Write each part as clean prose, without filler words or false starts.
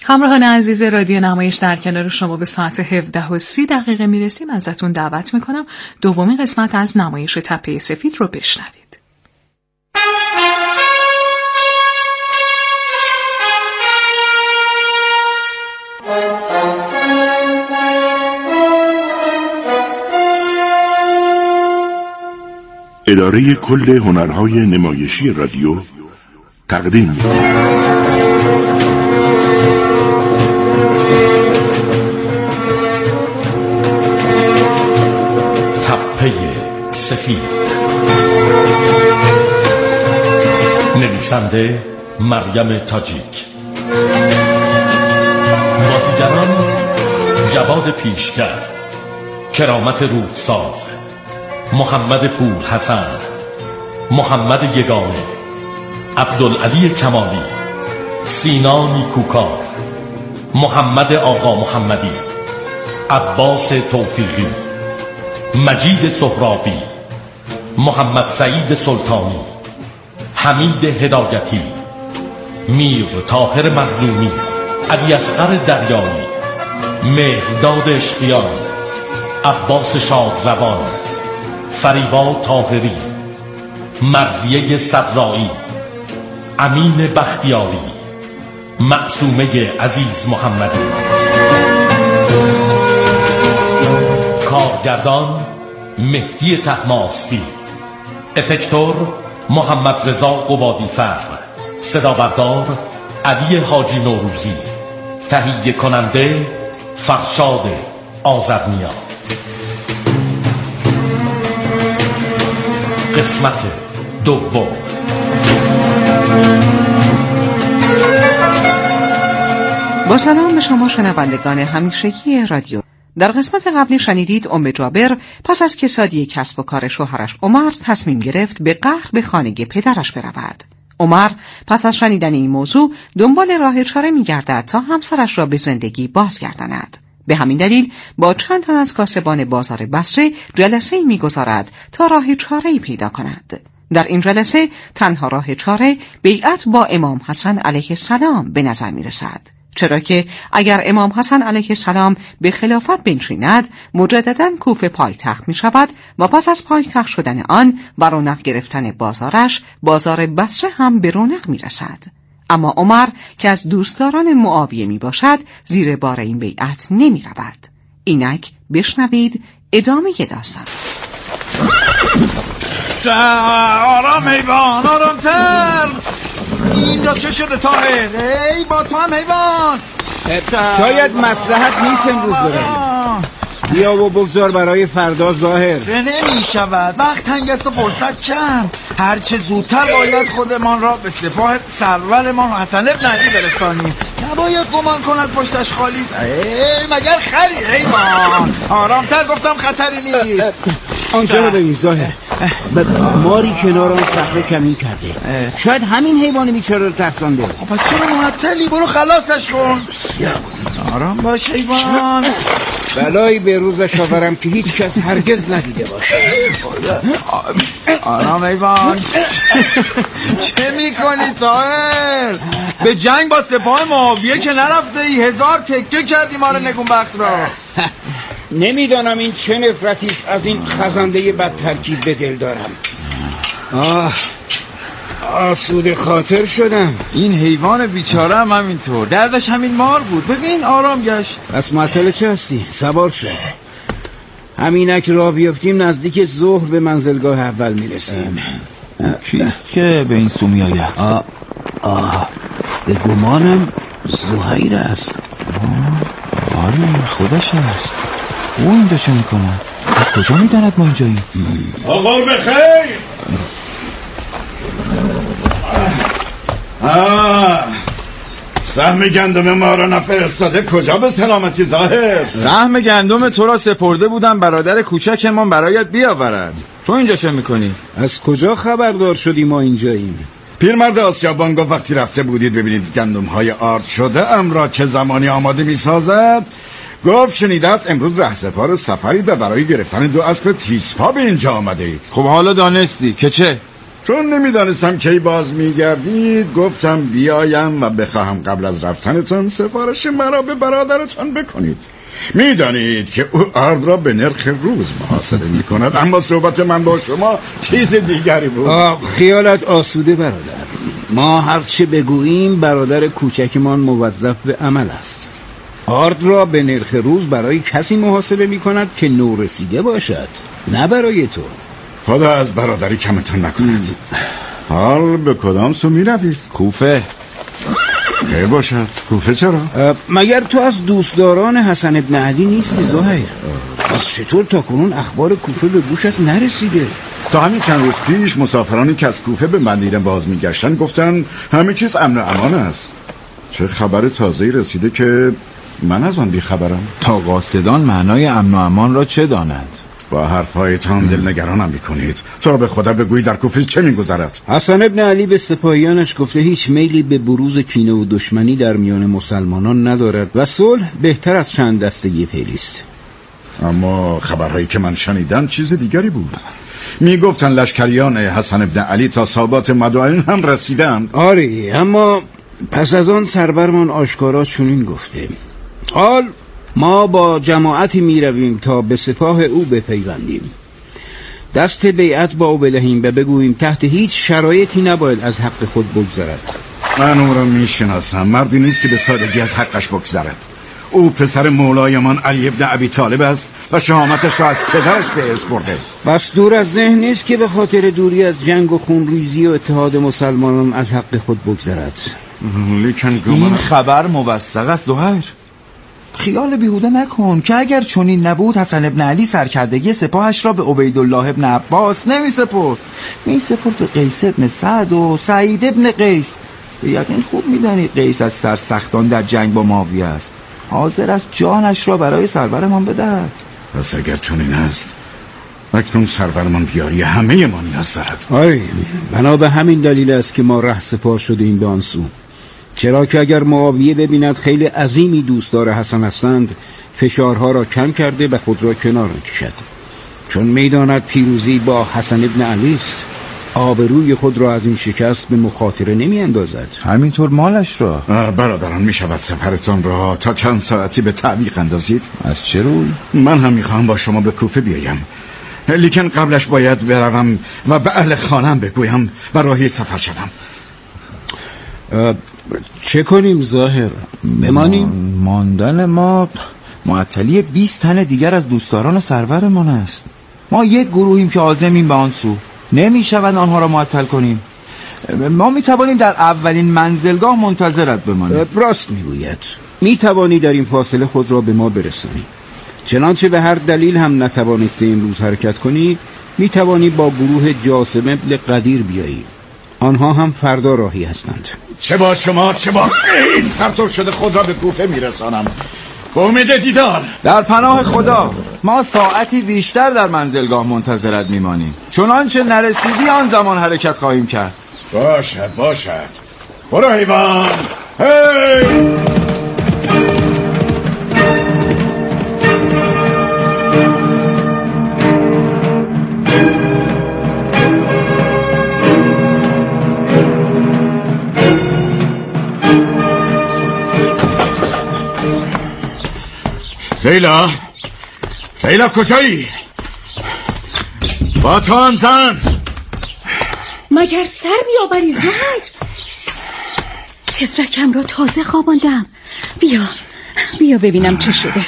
همراهان عزیز رادیو نمایش، در کنار شما به ساعت 17:30 میرسیم. ازتون دعوت میکنم دومین قسمت از نمایش تپه سفید رو بشنوید. اداره کل هنرهای نمایشی رادیو تقدیم می‌کند. تپه سفید. نویسنده مریم تاجیک. بازیگران جواد پیشگر، کرامت رودساز، محمد پور حسن، محمد یگانه، عبدالعلی کمالی، سینا نیکوکار، محمد آقا محمدی، عباس توفیقی، مجید سهرابی، محمد سعید سلطانی، حمید هدایتی، میر طاهر مظلومی، علی اصغر دریایی، مهرداد اشقیان، عباس شادروان، فریبا طاهری، مرضیه صدرایی، امین بختیاری، معصومه عزیز محمدی. کارگردان مهدی طهماسبی، افکتور محمد رضا قبادی فرد، صدا بردار علی حاجی نوروزی، تهیه کننده فرشاد آذرنیا. قسمت دوم. با سلام به شما شنوندگان همیشگی رادیو. در قسمت قبلی شنیدید ام جابر پس از کسادی کسب و کار شوهرش عمر تصمیم گرفت به قهر به خانه پدرش برود. عمر پس از شنیدن این موضوع دنبال راه چاره می‌گردد تا همسرش را به زندگی بازگرداند. به همین دلیل با چند تن از کاسبان بازار بصره جلسه‌ای می‌گذارد تا راه چاره‌ای پیدا کند. در این جلسه تنها راه چاره بیعت با امام حسن علیه السلام به نظر می‌رسد، چرا که اگر امام حسن علیه السلام به خلافت بنشیند مجدداً کوفه پایتخت می‌شود و پس از پایتخت شدن آن و رونق گرفتن بازارش، بازار بصره هم به رونق می‌رسد. اما عمر که از دوستداران معاویه می باشد زیر بار این بیعت نمی رود. اینک بشنوید ادامه داستان. آرام حیوان، آرامتر. اینجا چه شده طاهر؟ ای با تو هم حیوان. شاید مصلحت نیست امروز برویم. بیا و بگذار برای فردا ظاهر. نمی شود، وقت تنگ است و فرصت کم. هرچه زودتر باید خودمان را به سپاه سرورمان حسن ابن علی برسانیم. نباید گمان کند پشتش خالی است. مگر خری حیوان. آرامتر گفتم، خطری نیست. آنجا رو ببین ظاهر، ماری کنار آن صخره کمین کرده. شاید همین حیوان بیچاره رو ترسانده. خب پس چرا معطلی؟ برو خلاصش کن. آرام باش حیوان. بلایی به روزش آورم که هیچ کس هرگز ندیده باشه. آرام حیوان. چه میکنی طاهر؟ به جنگ با سپاه معاویه که نرفته ای، 1000 تکه کردی ما رو نگونبخت را. نمیدانم این چه نفرتی است از این خزنده بد ترکیب به دل دارم. آسوده خاطر شدم. این حیوان بیچاره هم همینطور، دردش همین مار بود. ببین آرام گشت. پس معطل چه هستی؟ سوار شد. همینک راه بیافتیم نزدیک ظهر به منزلگاه اول میرسیم. کیست که به این سو میآید؟ به گمانم زهیر است. آره خودش است. او اینجا چه میکنه؟ از کجا میداند ما اینجاییم؟ آقا بخیر. سهم گندم ما را نفرستاده کجا به سلامتی ظاهر؟ سهم گندم تو را سپرده بودم برادر کوچکمان برایت بیاورد. تو اینجا چه میکنی؟ از کجا خبردار شدی ما اینجاییم؟ پیرمرد آسیابان گفت وقتی رفته بودید ببینید گندم های آرد شده ام را چه زمانی آماده میسازد. گفت شنیده است امروز رهسپار سفری برای گرفتن 2 اسب تیزپا به اینجا آمده اید. خب حالا دانستی که چه؟ چون نمیدانستم کی باز میگردید گفتم بیایم و بخواهم قبل از رفتنتان سفارش مرا به برادرتان بکنید. میدانید که او آرد را به نرخ روز محاسبه میکند، اما صحبت من با شما چیز دیگری بود. خیالت آسوده برادر، ما هرچه بگوییم برادر کوچکمان موظف به عمل است. آرد را به نرخ روز برای کسی محاسبه میکند که نو رسیده باشد، نه برای تو. خدا از برادری کمتان نکند. حال به کدام سو میروید؟ کوفه. که باشد. کوفه چرا؟ مگر تو از دوستداران حسن ابن علی نیستی زهیر؟ از چطور تا کنون اخبار کوفه به گوشت نرسیده؟ تا همین چند روز پیش مسافرانی که از کوفه به مدینه باز میگشتن گفتن همه چیز امن و امان است. چه خبر تازه‌ای رسیده که من از آن بیخبرم؟ تا قاصدان معنای امن و امان را چه دانند؟ با حرفهایتان دلنگرانم میکنید. تو به خدا بگویی در کوفه چه میگذرد؟ حسن ابن علی به سپاهیانش گفته هیچ میلی به بروز کینه و دشمنی در میان مسلمانان ندارد و صلح بهتر از چند دستگی فعلی است. اما خبرهایی که من شنیدم چیز دیگری بود. میگفتن لشکریان حسن ابن علی تا سابات مدائن هم رسیدند. آره، اما پس از آن سربرمان آشکارا چنین گفته: حال ما با جماعتی می رویم تا به سپاه او بپیوندیم، دست بیعت با او بدهیم و بگوییم تحت هیچ شرایطی نباید از حق خود بگذرد. من او را می شناسم، مردی نیست که به سادگی از حقش بگذرد. او پسر مولایمان علی ابن ابی طالب است و شهامتش را از پدرش به ارث برده. بس دور از ذهن نیست که به خاطر دوری از جنگ و خونریزی و اتحاد مسلمانان از حق خود بگذرد. لیکن این خبر موثق است زهیر. خیال بیهوده نکن که اگر چنین نبود حسن ابن علی سرکردگی سپاهش را به عبیدالله ابن عباس میسپرد به قیس ابن سعد و سعید ابن قیس. به یقین خوب میدانی قیس از سرسختان در جنگ با معاویه است، حاضر است جانش را برای سرورمان بدهد. پس اگر چنین است اکنون سرورمان بیاری همه ما نیاز دارد. آره، بنا به همین دلیل است که ما ره سپاه شدیم به آن سو، چرا که اگر معاویه ببیند خیلی عظیمی دوستدار حسن هستند فشارها را کم کرده و خود را کنار کشد، چون میداند پیروزی با حسن ابن علی است. آبروی خود را از این شکست به مخاطره نمی اندازد. همینطور مالش را. برادران می شود سفرتان را تا چند ساعتی به تعویق اندازید؟ از چه روی؟ من هم میخواهم با شما به کوفه بیایم، لیکن قبلش باید بروم و به اهل خانم بگویم و راهی سفر شدم. چه کنیم ظاهر؟ بمانیم؟ ماندن ما معطلی 20 تن دیگر از دوستداران سرورمان است. ما یک گروهیم که عازمیم به آن سو، نمی شود آنها را معطل کنیم. ما می توانیم در اولین منزلگاه منتظرت بمانیم. راست می گوید، می توانی در این فاصله خود را به ما برسانی. چنانچه به هر دلیل هم نتوانسته امروز حرکت کنی، می توانی با گروه جاسم ابن قدیر بیایی. آنها هم فردا راهی هستند. چه با شما چه با قیس هر طور شده خود را به کوفه می رسانم. با امید دیدار. در پناه خدا ما ساعتی بیشتر در منزلگاه منتظرت میمانیم، چنانچه نرسیدی آن زمان حرکت خواهیم کرد. باشد برو حیوان. هی لیلا کجایی؟ با تو هم زن مگر سر بیاوری زهر؟ تفرکم را تازه خواباندم. بیا ببینم چه شده.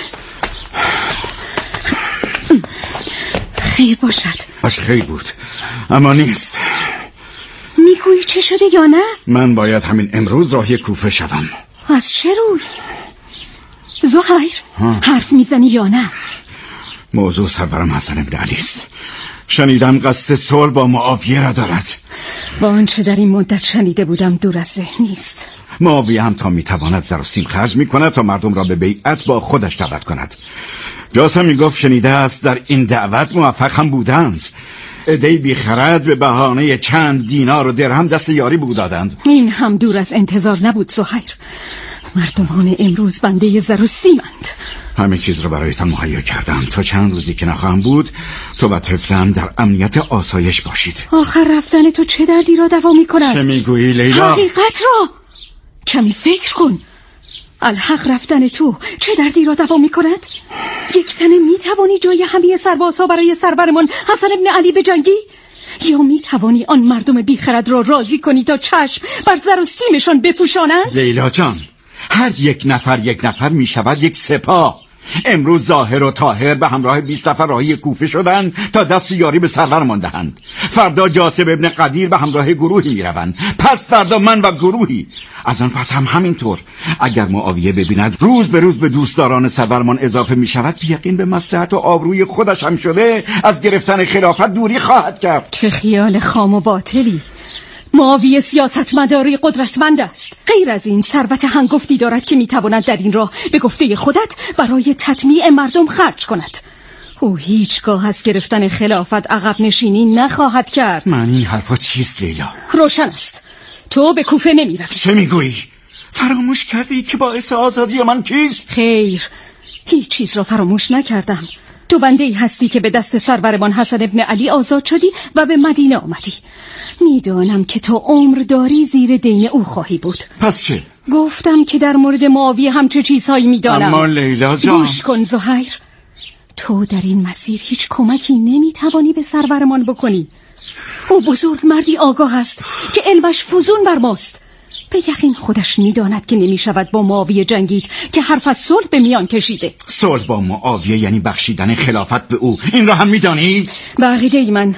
خیر باشد. خیر بود اما نیست. میگویی چه شده یا نه؟ من باید همین امروز راهی کوفه شوم. از چه روی؟ زهیر حرف میزنی یا نه؟ موضوع سرورم حسن ابن علی است. شنیدم قصد صلح با معاویه را دارد. با آنچه در این مدت شنیده بودم دور از ذهن نیست. معاویه هم تا میتواند زر و سیم خرج میکند تا مردم را به بیعت با خودش دعوت کند. جاسم میگفت شنیده است در این دعوت موفق هم بودند. عده‌ای بیخرد به بهانه چند دینار و درهم دست یاری بود دادند. این هم دور از انتظار نبود زهیر. مردمان امروز بنده زر و سیمند. همه چیز رو برایتان مهیا کردم. تا چند روزی که نخواهم بود تو و طفلم در امنیت آسایش باشید. آخر رفتن تو چه دردی را دوا می‌کند؟ چه میگویی لیلا؟ حقیقت را کمی فکر کن. الحق رفتن تو چه دردی را دوا می‌کند؟ یک تنه می‌توانی جای همه سربازها برای سرورمان حسن ابن علی بجنگی؟ یا می‌توانی آن مردم بیخرد را راضی کنی تا چشم بر زر و سیمشان بپوشانند؟ لیلا جان، هر یک نفر می‌شود یک سپاه. امروز ظاهر و طاهر به همراه 20 نفر راهی کوفه شدن تا دست یاری به سرورمان دهند. فردا جاسم ابن قدیر به همراه گروهی میروند. پس فردا من و گروهی. از آن پس هم همینطور. اگر معاویه ببیند روز به روز به دوستداران سرورمان اضافه میشود، بیقین به مصلحت و آبروی خودش هم شده از گرفتن خلافت دوری خواهد کرد. چه خیال خام و باطلی. معاویه سیاستمداری قدرتمند است. غیر از این ثروت هنگفتی دارد که میتواند در این راه به گفته خودت برای تطمیع مردم خرج کند. او هیچگاه از گرفتن خلافت عقب نشینی نخواهد کرد. معنی این حرفا چیست لیلا؟ روشن است. تو به کوفه نمیروی. چه میگویی؟ فراموش کردی که باعث آزادی من کیست؟ خیر، هیچ چیز را فراموش نکردم. تو بنده‌ای هستی که به دست سرورمان حسن ابن علی آزاد شدی و به مدینه آمدی. میدانم که تو عمر داری زیر دین او خواهی بود. پس چه؟ گفتم که در مورد معاویه هم چه چیزهایی میدانم. اما لیلا جان، گوش کن زهیر، تو در این مسیر هیچ کمکی نمیتوانی به سرورمان بکنی. او بزرگ مردی آگاه است که علمش فزون بر ماست. به یقین خودش میداند که نمیشود با معاویه جنگید که حرف از صلح به میان کشیده. صلح با معاویه یعنی بخشیدن خلافت به او. این را هم میدانی؟ به عقیده من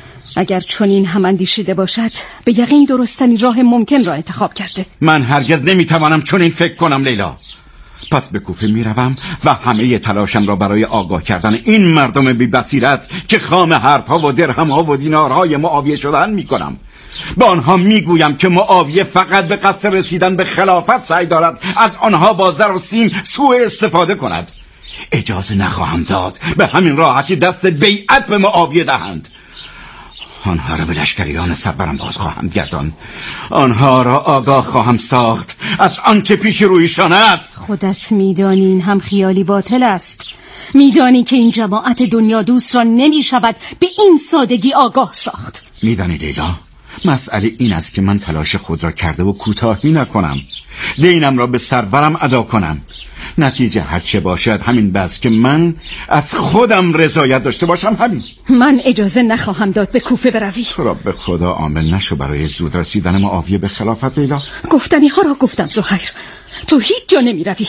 اگر چنین هم اندیشیده باشد، به یقین درستنی راه ممکن را انتخاب کرده. من هرگز نمیتوانم چنین فکر کنم لیلا. پس به کوفه میروم و همه تلاشم را برای آگاه کردن این مردم بی بصیرت که خام حرفها و درهمها و دینارهای معاویه شدن میکنم. به آنها میگویم که معاویه فقط به قصد رسیدن به خلافت سعی دارد از آنها با زر و سیم سوء استفاده کند. اجازه نخواهم داد به همین راحتی دست بیعت به معاویه دهند. آنها را به لشکریان سرورم باز خواهم گردان. آنها را آگاه خواهم ساخت از آنچه پیش رویشان است. خودت میدانی این هم خیالی باطل است. میدانی که این جماعت دنیا دوست را نمیشود به این سادگی آگاه ساخت. میدانی لیلا، مسئله این است که من تلاش خود را کرده و کوتاهی نکنم. دینم را به سرورم ادا کنم. نتیجه هرچه باشد همین بس که من از خودم رضایت داشته باشم. همین. من اجازه نخواهم داد به کوفه بروی. تو را به خدا عامل نشو برای زود رسیدن معاویه به خلافت لیلا. گفتنی ها را گفتم زهیر. تو هیچ جا نمی روی.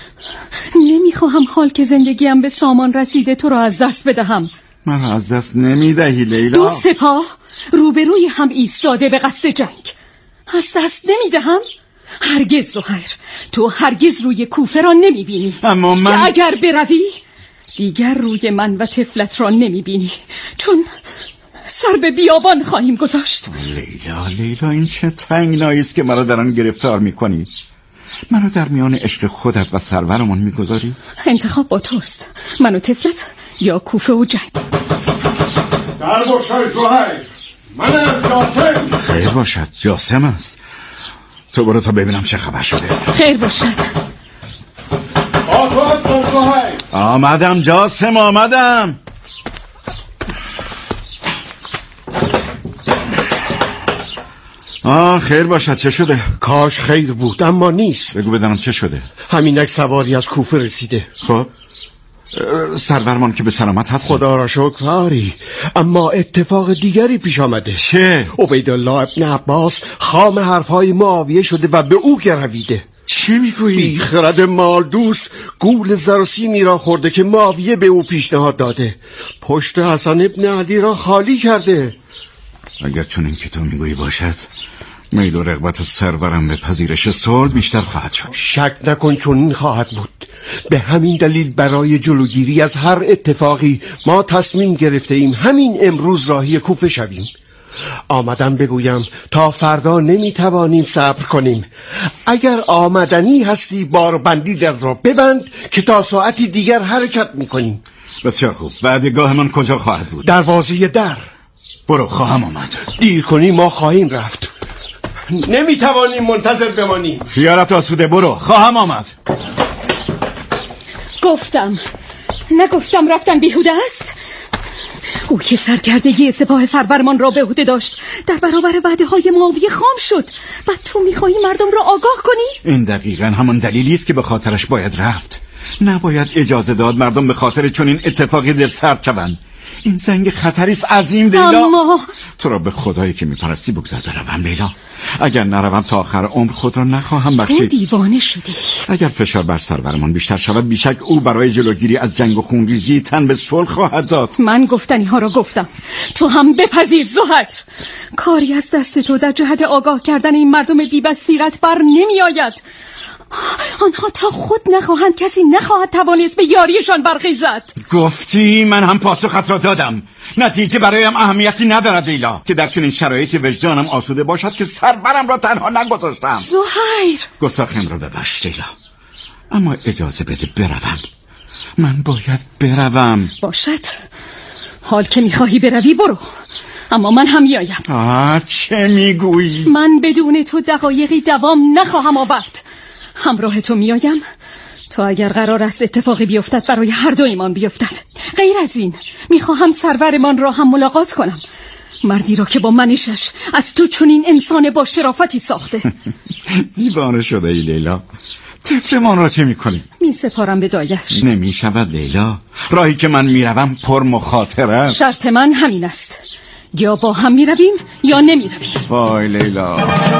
نمیخواهم حال که زندگیم به سامان رسیده تو را از دست بدهم. من را از دست نمیدهی لیلا. دو سپاه روبروی هم ایستاده به قصد جنگ. از دست نمیدهم؟ هرگز زهیر، تو هرگز روی کوفه را نمیبینی. اما من که اگر بروی دیگر روی من و طفلت را نمیبینی، چون سر به بیابان خواهیم گذاشت. لیلا این چه تنگنایی است که مرا در آن گرفتار میکنی. منو در میان عشق خودت و سرورمان میگذاری؟ انتخاب با توست، من و طفلت یا کوفه و جنگ. در باشد زهیر، منم جاسم. خیر باشد، جاسم است. تو برو تا ببینم چه خبر شده. خیر باشد. با تو هستم زهیر. آمدم جاسم، آمدم. خیر باشد، چه شده؟ کاش خیر بود اما نیست. بگو بدانم چه شده. همینک سواری از کوفه رسیده. خب سرورمان که به سلامت هست؟ خدا را شکر آری، اما اتفاق دیگری پیش آمده. چه؟ عبیدالله ابن عباس خام حرفهای معاویه شده و به او گرویده. چه میگویی؟ بیخرد مال دوست گول زر و سیمی را خورده که معاویه به او پیشنهاد داده. پشت حسن ابن علی را خالی کرده. اگر چون این که تو میگویی باشد، میل و رغبت سرورم به پذیرش صلح بیشتر خواهد شد. شک نکن چون این خواهد بود. به همین دلیل برای جلوگیری از هر اتفاقی ما تصمیم گرفته ایم همین امروز راهی کوفه شویم. آمدم بگویم تا فردا نمیتوانیم صبر کنیم. اگر آمدنی هستی باربندی در را ببند که تا ساعتی دیگر حرکت میکنیم. بسیار خوب. وعدگاهمان کجا خواهد بود؟ دروازه در. برو، خواهم آمد. دیر کنی ما خواهیم رفت. نمیتوانیم منتظر بمانیم. خیالت آسوده، برو، خواهم آمد. نگفتم رفتن بیهوده است؟ او که سرکردگی سپاه سرورمان را به عهده داشت در برابر وعده های معاویه خام شد. بعد تو میخواهی مردم را آگاه کنی؟ این دقیقاً همون دلیلی است که به خاطرش باید رفت. نباید اجازه داد مردم به خاطر چنین اتفاقی دلسرد شوند. این زنگ خطری است عظیم لیلا. اما تو را به خدایی که میپرستی بگذار بروم لیلا. اگر نروم تا آخر عمر خود را نخواهم بخشید. تو دیوانه شدی. اگر فشار بر سرورمان بیشتر شود بیشک او برای جلوگیری از جنگ و خونریزی تن به صلح خواهد داد. من گفتنی ها را گفتم، تو هم بپذیر زهر. کاری از دست تو در جهت آگاه کردن این مردم بی بصیرت بر نمی آید. آنها تا خود نخواهند کسی نخواهد توانست به یاریشان برخیزد. گفتی من هم پاسخت را دادم. نتیجه برایم اهمیتی ندارد لیلا که در چنین شرایطی وجدانم آسوده باشد که سرورم را تنها نگذاشتم. زهیر گستاخیم را ببخش لیلا، اما اجازه بده بروم. من باید بروم. باشد، حال که میخواهی بروی برو، اما من هم میایم. چه میگویی؟ من بدون تو دقایقی دوام نخواهم آورد. همراه تو میایم تا اگر قرار است اتفاقی بیفتد برای هر دویمان بیفتد. غیر از این میخواهم سرورمان را هم ملاقات کنم، مردی را که با منشش از تو چنین انسان با شرافتی ساخته. دیوانه شده ای لیلا. طفلمان را چه میکنی؟ میسپارم به دایش. نمیشود لیلا، راهی که من میروم پر مخاطره است. شرط من همین است، یا با هم میرویم یا نمیرویم. وای لیلا.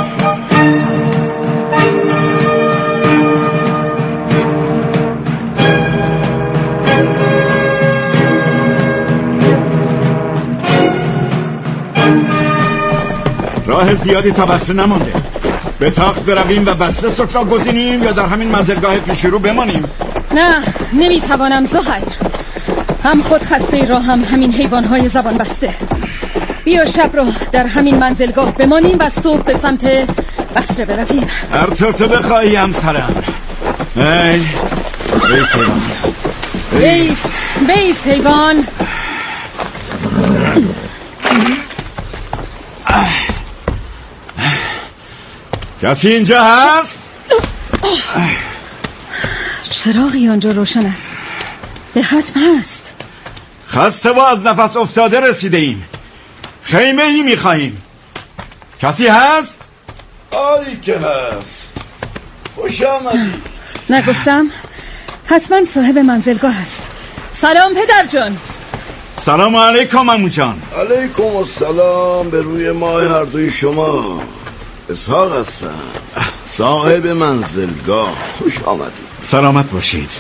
راه زیادی تا بسته نمانده. به تاخت برویم و بسته سک را گزینیم یا در همین منزلگاه پیش رو بمانیم؟ نه، نمیتوانم زهیر. هم خود خسته را هم همین حیوانهای زبان بسته. بیا شب را در همین منزلگاه بمانیم و صبح به سمت بصره برویم. هر طور تو بخواهی همسرم. بیس حیوان. بیس حیوان. کسی اینجا هست؟ چراغی آنجا روشن است. به حتم هست. خسته و از نفس افتاده رسیده ایم. خیمه ای میخواییم. کسی هست؟ آری که هست. خوش آمدی. نگفتم؟ حتما صاحب منزلگاه هست. سلام پدر جان. سلام علیکم عمو جان. علیکم السلام به روی ماه هر دوی شما. اسحاق هستم، صاحب منزلگاه. خوش آمدید. سلامت باشید.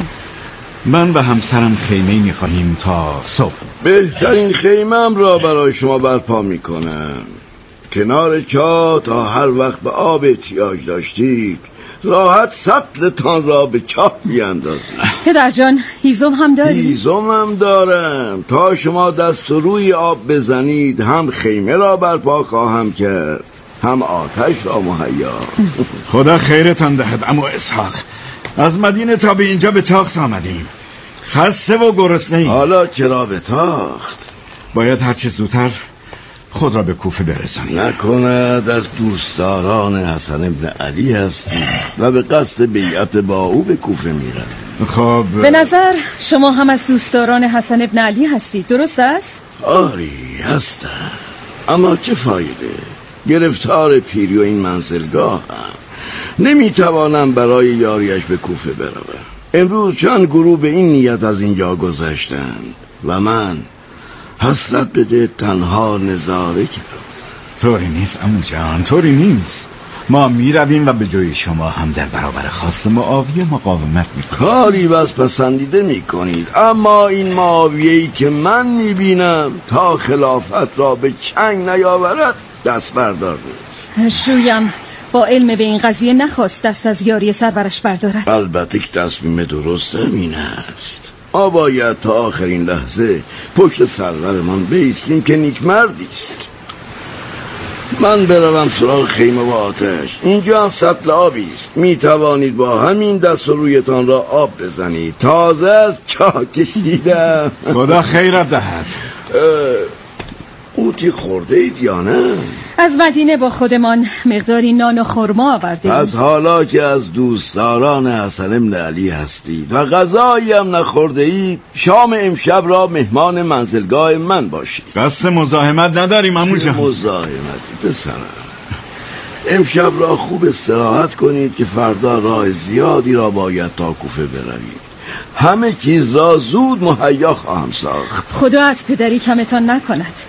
من و همسرم خیمه میخواهیم تا صبح. بهترین خیمم را برای شما برپا میکنم. کنار چاه تا هر وقت به آب احتیاج داشتید راحت سطلتان را به چاه بیاندازید. پدر جان، هیزم هم داری؟ هیزم هم دارم. تا شما دست روی آب بزنید هم خیمه را برپا خواهم کرد هم آتش را مهیا. خدا خیرتان دهد عمو اسحاق. از مدینه تا به اینجا به تاخت آمدیم. خسته و گرسنه‌ایم. حالا چرا به تاخت؟ باید هرچه زودتر خود را به کوفه برسانیم. نکند از دوستداران حسن ابن علی هستی و به قصد بیعت با او به کوفه میرن. خب به نظر شما هم از دوستداران حسن ابن علی هستید، درست است؟ آری هستم، اما چه فایده؟ گرفتار پیری و این منزلگاه هم نمیتوانم برای یاریش به کوفه بروم. امروز چند گروه به این نیت از اینجا گذشتند و من حسرت بده تنها نظاره کردم. طوری نیست عمو جان، طوری نیست. ما میرویم و به جای شما هم در برابر خواست معاویه مقاومت میکنیم. کاری بس پسندیده میکنید، اما این معاویه‌ای که من میبینم تا خلافت را به چنگ نیاورد دست بردار نیست. شویم با علم به این قضیه نخواست دست از یاری سرورش بردارد. البته که تصمیم درستم این است. ما باید تا آخرین لحظه پشت سرورمان بایستیم که نیکمردی است. من بروم سراغ خیمه و آتش. اینجا هم سطل آبی است، می توانید با همین دست و رویتان را آب بزنید. تازه از چاه کشیدم. خدا خیرت دهد. قوطی خورده اید یا نه؟ از مدینه با خودمان مقداری نان و خرما آوردیم. از حالا که از دوستداران حسن بن علی هستید و غذایی هم نخورده اید، شام امشب را مهمان منزلگاه من باشید. قصد مزاحمت نداریم عمو جان. مزاحمتی پسرم، امشب را خوب استراحت کنید که فردا راه زیادی را باید تا کوفه بروید. همه چیز را زود مهیا خواهم ساخت. خدا از پدری کمتان نکند.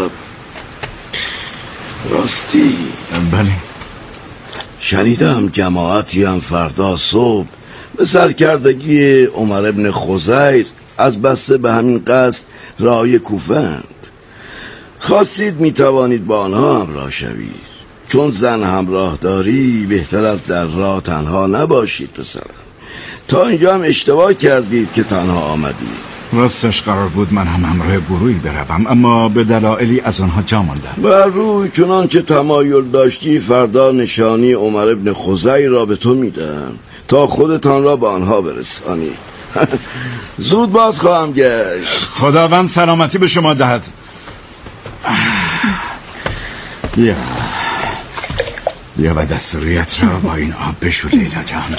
راستی بله، شنیدم جماعتی هم فردا صبح به سرکردگی عمر ابن خزیر از بسته به همین قصد راه کوفه اند. خواستید میتوانید با آنها همراه شوید. چون زن همراه داری بهتر از در راه تنها نباشید پسرم. تا اینجا هم اشتباه کردید که تنها آمدید. راستش قرار بود من هم همراه گروهی بروم، اما به دلایلی از آنها جا ماندم. بر روی چنان که تمایل داشتی فردا نشانی عمر ابن خزیر را به تو میدم تا خودتان را به آنها برسانی. زود باز خواهم گشت. خداوند سلامتی به شما دهد. بیا و دست رویت را با این آب بشور لیلا جان.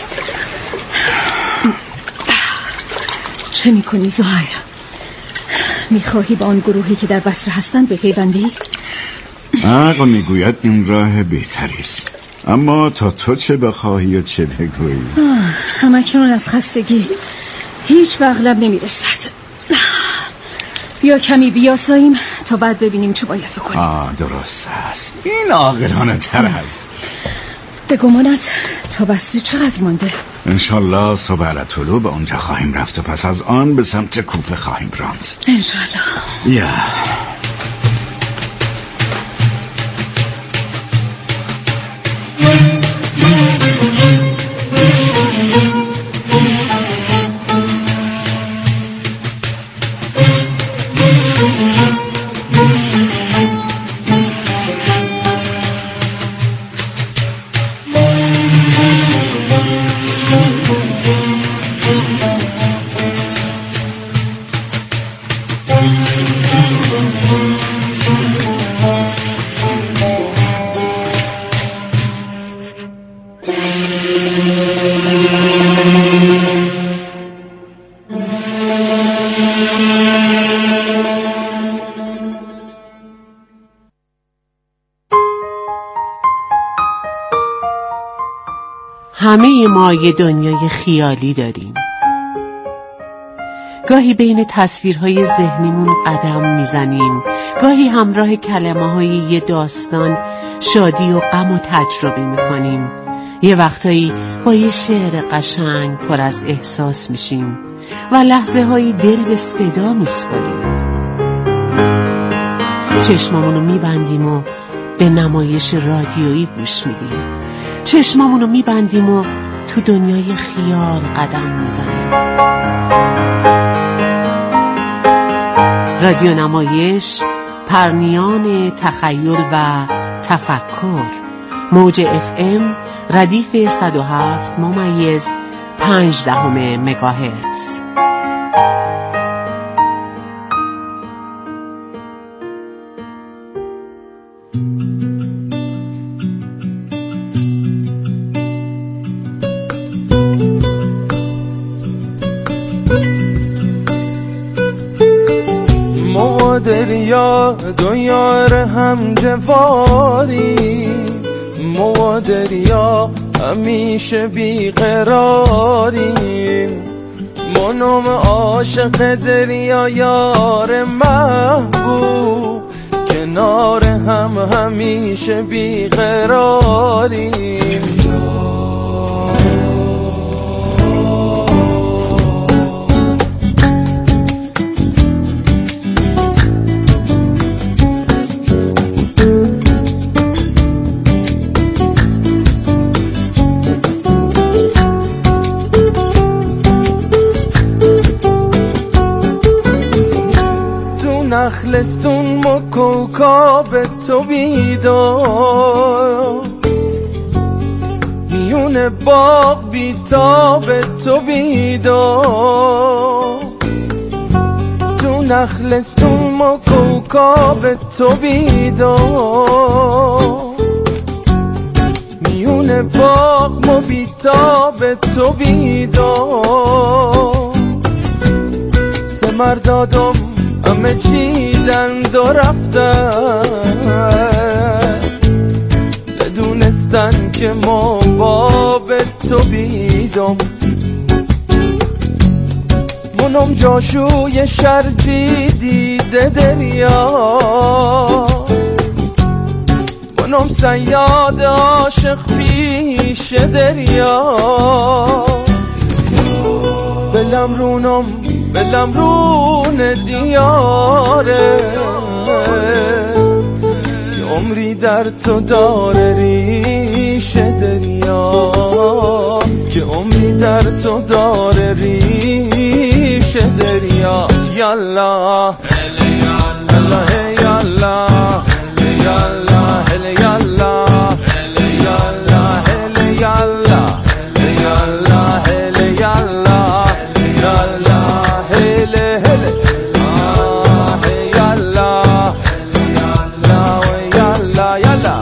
چه میکنی زهیر؟ میخواهی با آن گروهی که در بصره هستند بپیوندی؟ عقل میگوید این راه بهتری است، اما تا تو چه بخواهی و چه بگویی؟ همکنون از خستگی هیچ به عقلم نمیرسد. بیا کمی بیاساییم تا بعد ببینیم چه باید بکنیم. درست است، این عاقلانه تر است. به گمانت تا بصره چقدر مانده؟ انشالله صبح علی طلوع به اونجا خواهیم رفت و پس از آن به سمت کوفه خواهیم راند. انشالله. یا همه ما یه دنیای خیالی داریم. گاهی بین تصویرهای ذهنیمون قدم میزنیم، گاهی همراه کلمه‌های یه داستان شادی و غم و تجربه میکنیم. یه وقتایی با یه شعر قشنگ پر از احساس میشیم و لحظه هایی دل به صدا میسپاریم. چشمامونو میبندیم و به نمایش رادیویی گوش میدیم. چشمامونو میبندیم و تو دنیای خیال قدم میزنیم. رادیو نمایش، پرنیان تخیل و تفکر. موج FM ردیف 107.5 مگاهرتز. دریا دو یار هم جواری، ما دریا همیشه بیقراریم. منم عاشق دریا یار محبوب، کنار هم همیشه بیقراریم. نخلستون مکوکاب تو بیدار، میون باغ بیتاب تو بیدار. تو نخلستون و کوکاب تو بیدار، میون باغ و بیتاب تو بیدار. سه مردادم همه چیدند و رفتن، بدونستن که ما باب تو بیدم. منم جاشوی شرجی دیده دریا، منم صیاد عاشق پیش دریا. بلم رون دیاره، که عمری در تو داره ریش دریا، که عمری در تو داره ریش دریا. یالا یالا یالا یالا یالا یالا یالا یالا یالا یالا هله هله یالا یالا یالا.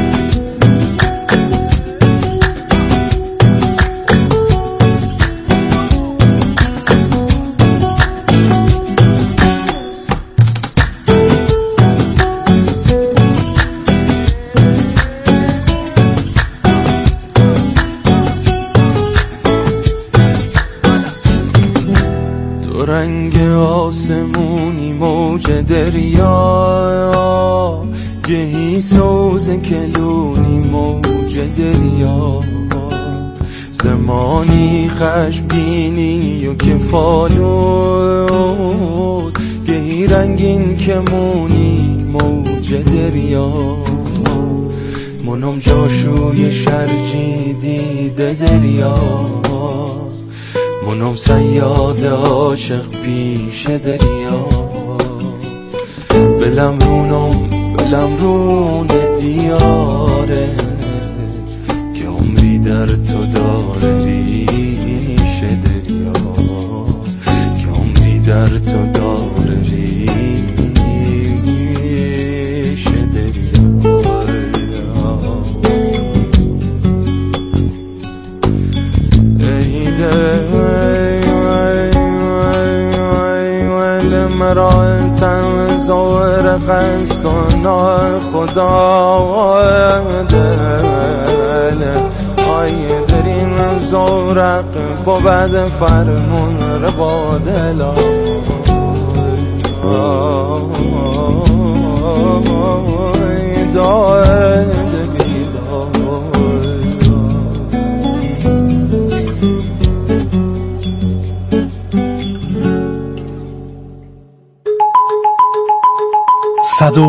رنگ آسمونی موج دریا، گهی سوز کلونی موج دریا. زمانی خشبینی و کفالود، گهی رنگین کمونی موج دریا. منم جاشوی شرجی دیده دریا، منم صیاد عاشق پیش دریا. بلم رون دیاره، که عمری در تو داره ریش دریا، که عمری در تو داره ریش دریا. مرا تن زور قصد و نار خدا دل، آی درین زورق با بعد فرمون رو با دل. داید بیدار با سلام،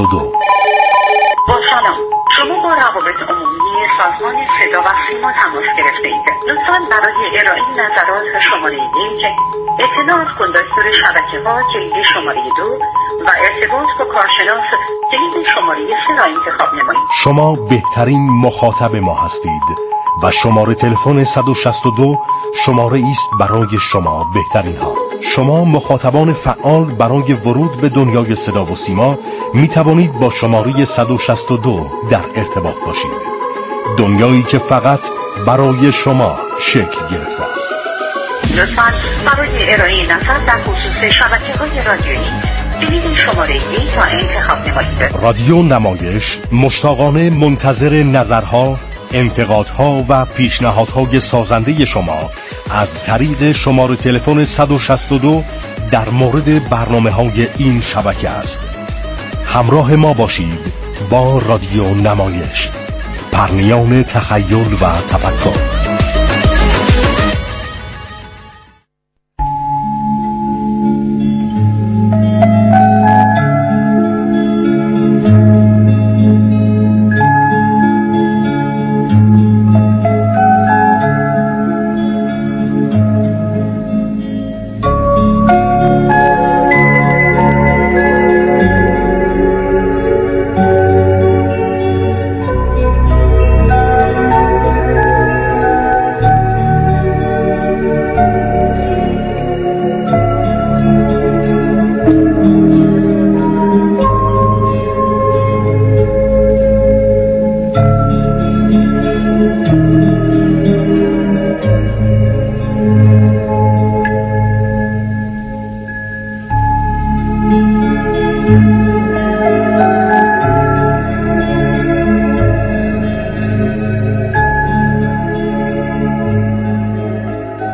شما با روابط عمومی سازمان صدا و سیما تماس گرفته اید. لطفاً برای ارائه نظرات شماره 1 اطلاعات کن دستور شبکه‌ها کلید شماره 2 و ارتباط با کارشناس کلید شماره 3 را انتخاب نمایید. شما بهترین مخاطب ما هستید و شماره تلفن 162 شماره است برای شما بهترین ها. شما مخاطبان فعال برای ورود به دنیای صدا و سیما می توانید با شماره 162 در ارتباط باشید. دنیایی که فقط برای شما شکل گرفته است. لطفاً برای ارائه نظر در خصوص شبکه‌های رادیویی کلید شماره 1 را انتخاب نمایید. رادیو نمایش مشتاقانه منتظر نظرها، انتقادها و پیشنهادهای سازنده شما از طریق شماره تلفن 162 در مورد برنامه‌های این شبکه است. همراه ما باشید با رادیو نمایش، پرنیان تخیل و تفکر.